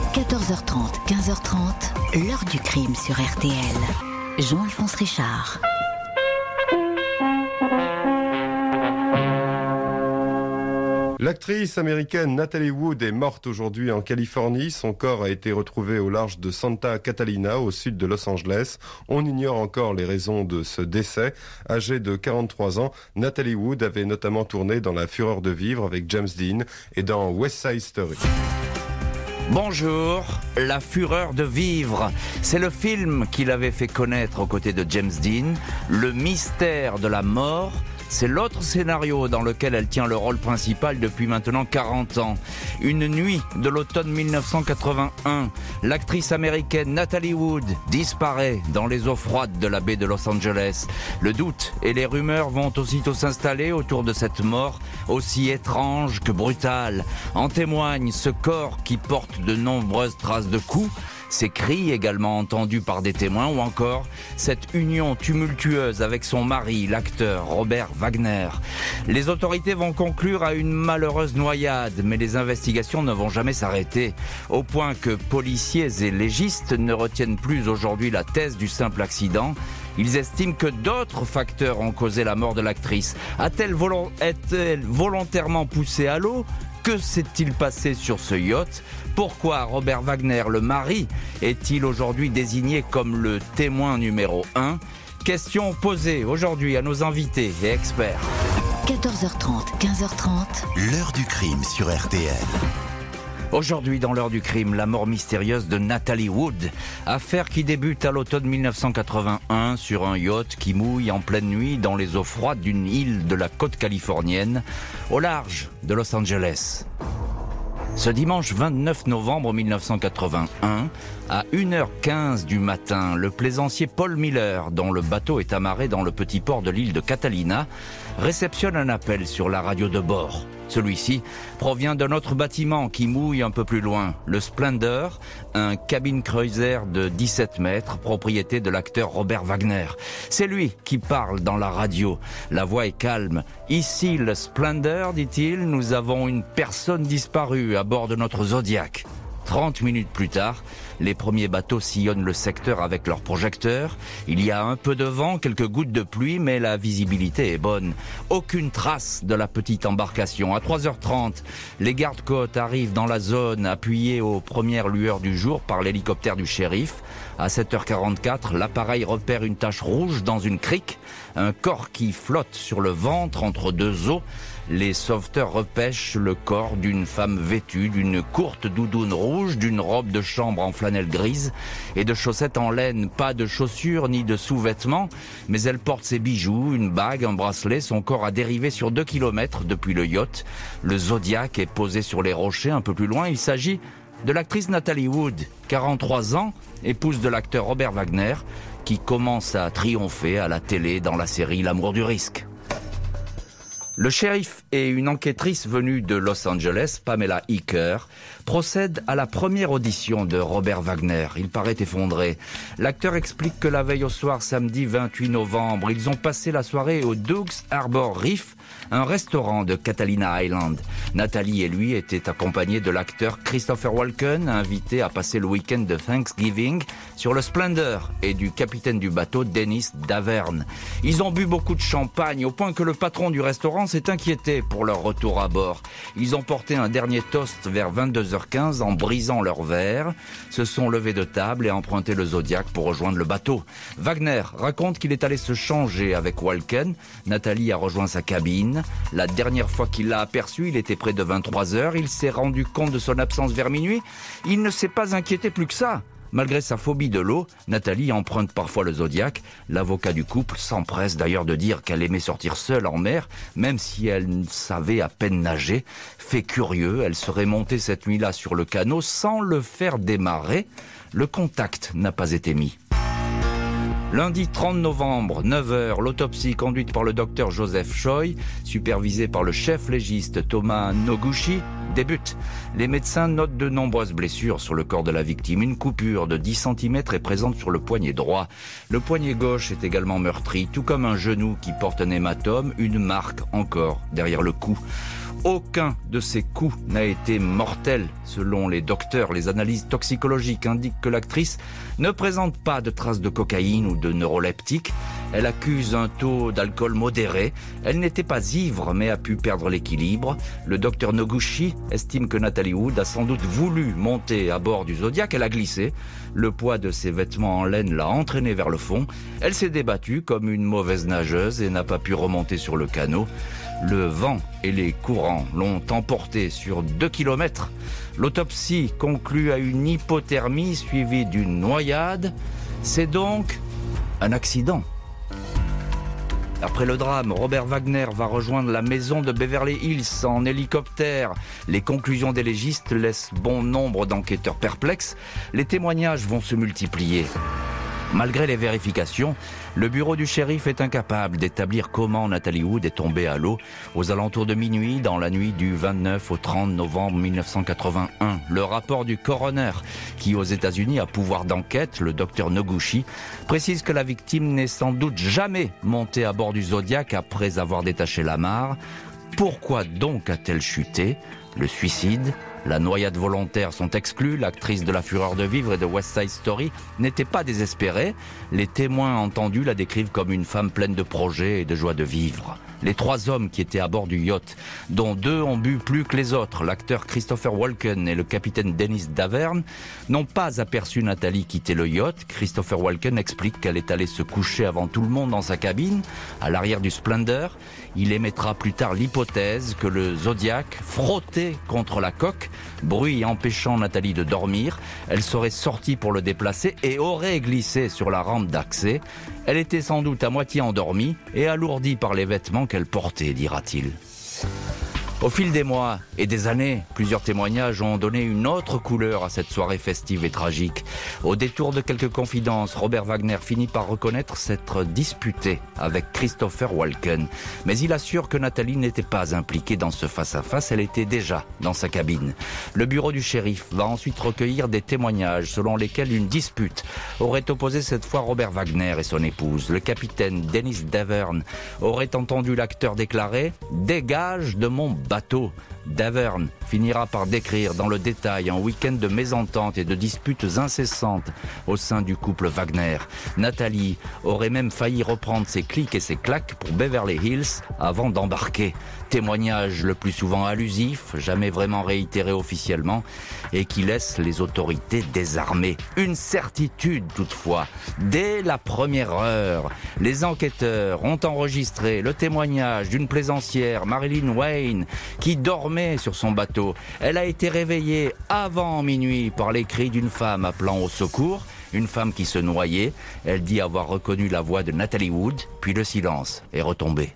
14h30, 15h30, l'heure du crime sur RTL. Jean-Alphonse Richard. L'actrice américaine Natalie Wood est morte aujourd'hui en Californie. Son corps a été retrouvé au large de Santa Catalina, au sud de Los Angeles. On ignore encore les raisons de ce décès. Âgée de 43 ans, Natalie Wood avait notamment tourné dans La Fureur de vivre avec James Dean et dans West Side Story. Bonjour, La Fureur de vivre. C'est le film qu'il avait fait connaître aux côtés de James Dean. Le mystère de la mort. C'est l'autre scénario dans lequel elle tient le rôle principal depuis maintenant 40 ans. Une nuit de l'automne 1981, l'actrice américaine Natalie Wood disparaît dans les eaux froides de la baie de Los Angeles. Le doute et les rumeurs vont aussitôt s'installer autour de cette mort aussi étrange que brutale. En témoigne ce corps qui porte de nombreuses traces de coups, ces cris également entendus par des témoins ou encore cette union tumultueuse avec son mari, l'acteur Robert Wagner. Les autorités vont conclure à une malheureuse noyade, mais les investigations ne vont jamais s'arrêter, au point que policiers et légistes ne retiennent plus aujourd'hui la thèse du simple accident. Ils estiment que d'autres facteurs ont causé la mort de l'actrice. Est-elle volontairement poussée à l'eau ? Que s'est-il passé sur ce yacht ? Pourquoi Robert Wagner, le mari, est-il aujourd'hui désigné comme le témoin numéro 1 ? Question posée aujourd'hui à nos invités et experts. 14h30, 15h30. L'heure du crime sur RTL. Aujourd'hui, dans l'heure du crime, la mort mystérieuse de Natalie Wood. Affaire qui débute à l'automne 1981 sur un yacht qui mouille en pleine nuit dans les eaux froides d'une île de la côte californienne, au large de Los Angeles. Ce dimanche 29 novembre 1981, à 1h15 du matin, le plaisancier Paul Miller, dont le bateau est amarré dans le petit port de l'île de Catalina, réceptionne un appel sur la radio de bord. Celui-ci provient d'un autre bâtiment qui mouille un peu plus loin, le Splendor, un cabine cruiser de 17 mètres, propriété de l'acteur Robert Wagner. C'est lui qui parle dans la radio. La voix est calme. Ici, le Splendor, dit-il, nous avons une personne disparue à bord de notre Zodiac. 30 minutes plus tard, les premiers bateaux sillonnent le secteur avec leurs projecteurs. Il y a un peu de vent, quelques gouttes de pluie, mais la visibilité est bonne. Aucune trace de la petite embarcation. À 3h30, les gardes-côtes arrivent dans la zone, appuyés aux premières lueurs du jour par l'hélicoptère du shérif. À 7h44, l'appareil repère une tache rouge dans une crique, un corps qui flotte sur le ventre entre deux eaux. Les sauveteurs repêchent le corps d'une femme vêtue d'une courte doudoune rouge, d'une robe de chambre en flanelle grise et de chaussettes en laine. Pas de chaussures ni de sous-vêtements, mais elle porte ses bijoux, une bague, un bracelet. Son corps a dérivé sur 2 kilomètres depuis le yacht. Le Zodiac est posé sur les rochers un peu plus loin. Il s'agit de l'actrice Natalie Wood, 43 ans, épouse de l'acteur Robert Wagner, qui commence à triompher à la télé dans la série L'amour du risque. Le shérif et une enquêtrice venue de Los Angeles, Pamela Hicker, procèdent à la première audition de Robert Wagner. Il paraît effondré. L'acteur explique que la veille au soir, samedi 28 novembre, ils ont passé la soirée au Doug's Harbor Reef, un restaurant de Catalina Island. Nathalie et lui étaient accompagnés de l'acteur Christopher Walken, invité à passer le week-end de Thanksgiving sur le Splendor, et du capitaine du bateau, Dennis Davern. Ils ont bu beaucoup de champagne, au point que le patron du restaurant s'est inquiété pour leur retour à bord. Ils ont porté un dernier toast vers 22h15 en brisant leur verre, se sont levés de table et emprunté le Zodiac pour rejoindre le bateau. Wagner raconte qu'il est allé se changer avec Walken. Nathalie a rejoint sa cabine. La dernière fois qu'il l'a aperçu, il était près de 23h. Il s'est rendu compte de son absence vers minuit. Il ne s'est pas inquiété plus que ça. Malgré sa phobie de l'eau, Nathalie emprunte parfois le Zodiac. L'avocat du couple s'empresse d'ailleurs de dire qu'elle aimait sortir seule en mer, même si elle savait à peine nager. Fait curieux, elle serait montée cette nuit-là sur le canot sans le faire démarrer. Le contact n'a pas été mis. Lundi 30 novembre, 9h, l'autopsie conduite par le docteur Joseph Choi, supervisée par le chef légiste Thomas Noguchi, débute. Les médecins notent de nombreuses blessures sur le corps de la victime. Une coupure de 10 cm est présente sur le poignet droit. Le poignet gauche est également meurtri, tout comme un genou qui porte un hématome, une marque encore derrière le cou. Aucun de ces coups n'a été mortel. Selon les docteurs, les analyses toxicologiques indiquent que l'actrice ne présente pas de traces de cocaïne ou de neuroleptiques. Elle accuse un taux d'alcool modéré. Elle n'était pas ivre, mais a pu perdre l'équilibre. Le docteur Noguchi estime que Natalie Wood a sans doute voulu monter à bord du Zodiac. Elle a glissé. Le poids de ses vêtements en laine l'a entraînée vers le fond. Elle s'est débattue comme une mauvaise nageuse et n'a pas pu remonter sur le canot. Le vent et les courants l'ont emportée sur 2 kilomètres. L'autopsie conclut à une hypothermie suivie d'une noyade. C'est donc un accident. Après le drame, Robert Wagner va rejoindre la maison de Beverly Hills en hélicoptère. Les conclusions des légistes laissent bon nombre d'enquêteurs perplexes. Les témoignages vont se multiplier. Malgré les vérifications, le bureau du shérif est incapable d'établir comment Natalie Wood est tombée à l'eau aux alentours de minuit dans la nuit du 29 au 30 novembre 1981. Le rapport du coroner, qui aux États-Unis a pouvoir d'enquête, le docteur Noguchi, précise que la victime n'est sans doute jamais montée à bord du Zodiac après avoir détaché l'amarre. Pourquoi donc a-t-elle chuté ? Le suicide ? La noyade volontaire sont exclus. L'actrice de La Fureur de vivre et de West Side Story n'était pas désespérée. Les témoins entendus la décrivent comme une femme pleine de projets et de joie de vivre. Les 3 hommes qui étaient à bord du yacht, dont 2 ont bu plus que les autres, l'acteur Christopher Walken et le capitaine Dennis Davern, n'ont pas aperçu Nathalie quitter le yacht. Christopher Walken explique qu'elle est allée se coucher avant tout le monde dans sa cabine, à l'arrière du Splendor. Il émettra plus tard l'hypothèse que le Zodiac frottait contre la coque, bruit empêchant Nathalie de dormir. Elle serait sortie pour le déplacer et aurait glissé sur la rampe d'accès. Elle était sans doute à moitié endormie et alourdie par les vêtements qu'elle portait, dira-t-il. Au fil des mois et des années, plusieurs témoignages ont donné une autre couleur à cette soirée festive et tragique. Au détour de quelques confidences, Robert Wagner finit par reconnaître s'être disputé avec Christopher Walken. Mais il assure que Nathalie n'était pas impliquée dans ce face-à-face, elle était déjà dans sa cabine. Le bureau du shérif va ensuite recueillir des témoignages selon lesquels une dispute aurait opposé cette fois Robert Wagner et son épouse. Le capitaine Dennis Davern aurait entendu l'acteur déclarer « Dégage de mon bateau ». Davern finira par décrire dans le détail un week-end de mésententes et de disputes incessantes au sein du couple Wagner. Nathalie aurait même failli reprendre ses clics et ses claques pour Beverly Hills avant d'embarquer. Témoignage le plus souvent allusif, jamais vraiment réitéré officiellement, et qui laisse les autorités désarmées. Une certitude toutefois, dès la première heure, les enquêteurs ont enregistré le témoignage d'une plaisancière, Marilyn Wayne, qui dormait sur son bateau. Elle a été réveillée avant minuit par les cris d'une femme appelant au secours, une femme qui se noyait. Elle dit avoir reconnu la voix de Natalie Wood, puis le silence est retombé.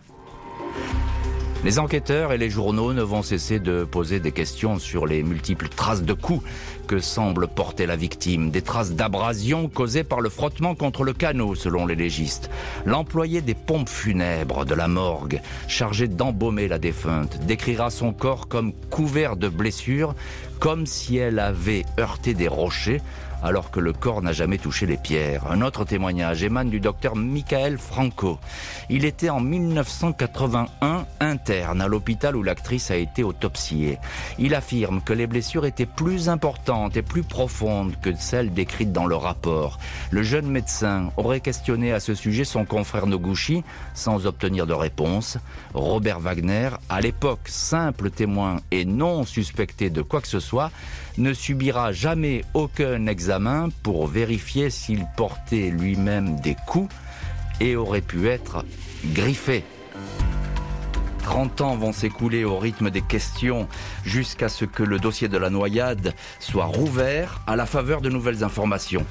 Les enquêteurs et les journaux ne vont cesser de poser des questions sur les multiples traces de coups que semble porter la victime. Des traces d'abrasion causées par le frottement contre le canot, selon les légistes. L'employé des pompes funèbres de la morgue, chargé d'embaumer la défunte, décrira son corps comme couvert de blessures, comme si elle avait heurté des rochers, alors que le corps n'a jamais touché les pierres. Un autre témoignage émane du docteur Michael Franco. Il était en 1981 interne à l'hôpital où l'actrice a été autopsiée. Il affirme que les blessures étaient plus importantes et plus profondes que celles décrites dans le rapport. Le jeune médecin aurait questionné à ce sujet son confrère Noguchi sans obtenir de réponse. Robert Wagner, à l'époque simple témoin et non suspecté de quoi que ce soit, ne subira jamais aucun examen pour vérifier s'il portait lui-même des coups et aurait pu être griffé. 30 ans vont s'écouler au rythme des questions jusqu'à ce que le dossier de la noyade soit rouvert à la faveur de nouvelles informations.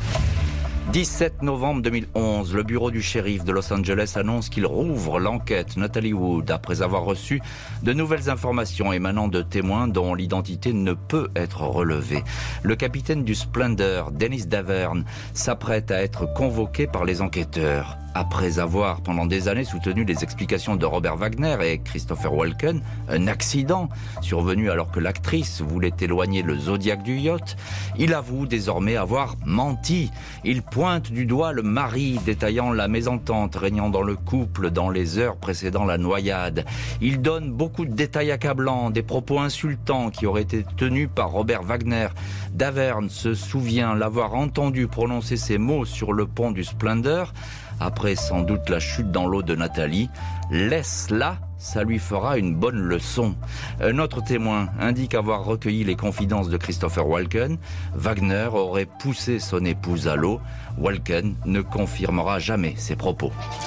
17 novembre 2011, le bureau du shérif de Los Angeles annonce qu'il rouvre l'enquête Natalie Wood après avoir reçu de nouvelles informations émanant de témoins dont l'identité ne peut être relevée. Le capitaine du Splendor, Dennis Davern, s'apprête à être convoqué par les enquêteurs. après avoir pendant des années soutenu les explications de Robert Wagner et Christopher Walken, un accident survenu alors que l'actrice voulait éloigner le Zodiac du yacht, il avoue désormais avoir menti. Il pointe du doigt le mari, détaillant la mésentente régnant dans le couple dans les heures précédant la noyade. Il donne beaucoup de détails accablants, des propos insultants qui auraient été tenus par Robert Wagner. Davern se souvient l'avoir entendu prononcer ces mots sur le pont du Splendor, après sans doute la chute dans l'eau de Nathalie. « Laisse-la, ça lui fera une bonne leçon ». Un autre témoin indique avoir recueilli les confidences de Christopher Walken. Wagner aurait poussé son épouse à l'eau. Walken ne confirmera jamais ses propos.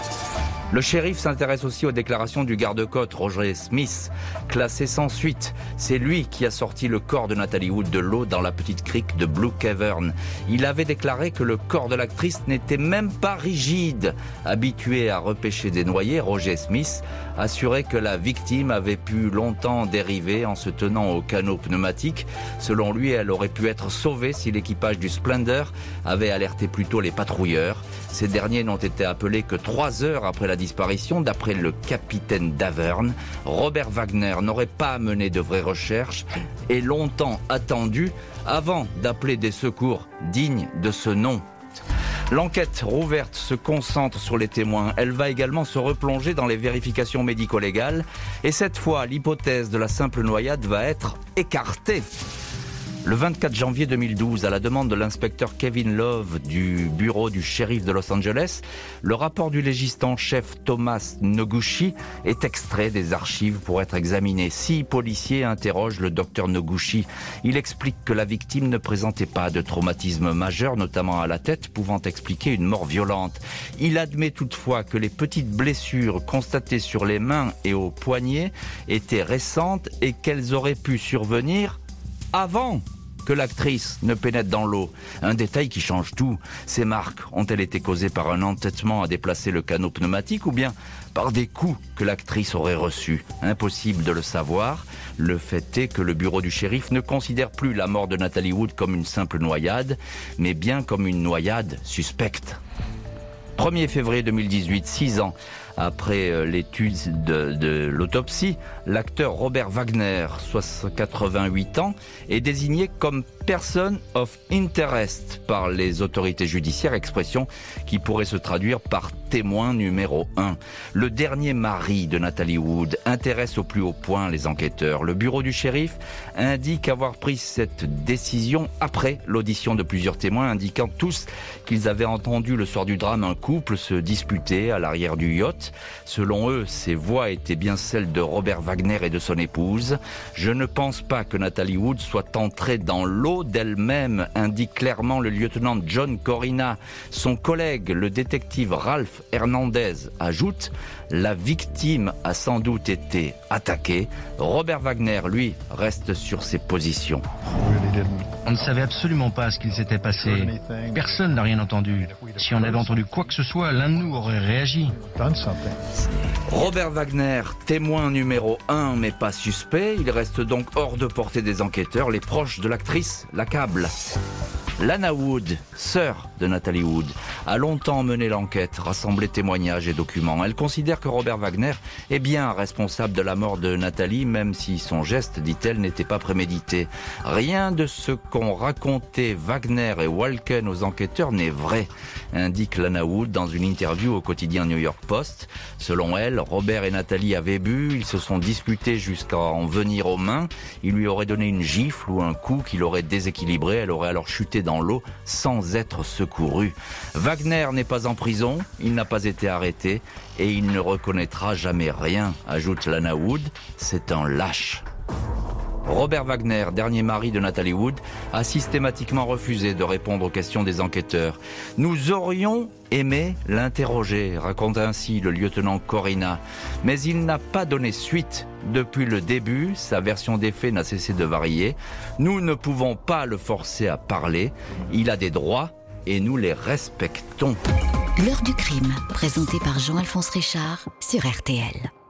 Le shérif s'intéresse aussi aux déclarations du garde-côte Roger Smith, classé sans suite. C'est lui qui a sorti le corps de Natalie Wood de l'eau dans la petite crique de Blue Cavern. Il avait déclaré que le corps de l'actrice n'était même pas rigide. Habitué à repêcher des noyés, Roger Smith assurait que la victime avait pu longtemps dériver en se tenant au canot pneumatique. Selon lui, elle aurait pu être sauvée si l'équipage du Splendor avait alerté plus tôt les patrouilleurs. Ces derniers n'ont été appelés que 3 heures après la disparition. D'après le capitaine Davern, Robert Wagner n'aurait pas mené de vraies recherches et longtemps attendu avant d'appeler des secours dignes de ce nom. L'enquête rouverte se concentre sur les témoins. Elle va également se replonger dans les vérifications médico-légales. Et cette fois, l'hypothèse de la simple noyade va être écartée. Le 24 janvier 2012, à la demande de l'inspecteur Kevin Love du bureau du shérif de Los Angeles, le rapport du légiste en chef Thomas Noguchi est extrait des archives pour être examiné. 6 policiers interrogent le docteur Noguchi. Il explique que la victime ne présentait pas de traumatisme majeur, notamment à la tête, pouvant expliquer une mort violente. Il admet toutefois que les petites blessures constatées sur les mains et aux poignets étaient récentes et qu'elles auraient pu survenir avant que l'actrice ne pénètre dans l'eau. Un détail qui change tout. Ces marques ont-elles été causées par un entêtement à déplacer le canot pneumatique ou bien par des coups que l'actrice aurait reçus? Impossible de le savoir. Le fait est que le bureau du shérif ne considère plus la mort de Natalie Wood comme une simple noyade, mais bien comme une noyade suspecte. 1er février 2018, 6 ans après l'étude de l'autopsie, l'acteur Robert Wagner, 88 ans, est désigné comme person of interest par les autorités judiciaires, expression qui pourrait se traduire par témoin numéro 1. Le dernier mari de Natalie Wood intéresse au plus haut point les enquêteurs. Le bureau du shérif indique avoir pris cette décision après l'audition de plusieurs témoins, indiquant tous qu'ils avaient entendu le soir du drame un couple se disputer à l'arrière du yacht. Selon eux, ces voix étaient bien celles de Robert Wagner et de son épouse. Je ne pense pas que Natalie Wood soit entrée dans l'eau d'elle-même, indique clairement le lieutenant John Corina. Son collègue, le détective Ralph Hernandez, ajoute « La victime a sans doute été attaquée. Robert Wagner, lui, reste sur ses positions. » On ne savait absolument pas ce qu'il s'était passé. Personne n'a rien entendu. Si on avait entendu quoi que ce soit, l'un de nous aurait réagi. Robert Wagner, témoin numéro 1 mais pas suspect, il reste donc hors de portée des enquêteurs. Les proches de l'actrice l'accablent. Lana Wood, sœur de Natalie Wood, a longtemps mené l'enquête, rassemblé témoignages et documents. Elle considère que Robert Wagner est bien responsable de la mort de Natalie, même si son geste, dit-elle, n'était pas prémédité. Rien de ce qu'ont raconté Wagner et Walken aux enquêteurs n'est vrai, indique Lana Wood dans une interview au quotidien New York Post. Selon elle, Robert et Natalie avaient bu, ils se sont disputés jusqu'à en venir aux mains. Il lui aurait donné une gifle ou un coup qui l'aurait déséquilibré, elle aurait alors chuté dans l'eau sans être secouru. Wagner n'est pas en prison, il n'a pas été arrêté et il ne reconnaîtra jamais rien, ajoute Lana Wood. C'est un lâche. Robert Wagner, dernier mari de Natalie Wood, a systématiquement refusé de répondre aux questions des enquêteurs. Nous aurions aimé l'interroger, raconte ainsi le lieutenant Corina, mais il n'a pas donné suite. Depuis le début, sa version des faits n'a cessé de varier. Nous ne pouvons pas le forcer à parler. Il a des droits et nous les respectons. L'heure du crime, présenté par Jean-Alphonse Richard sur RTL.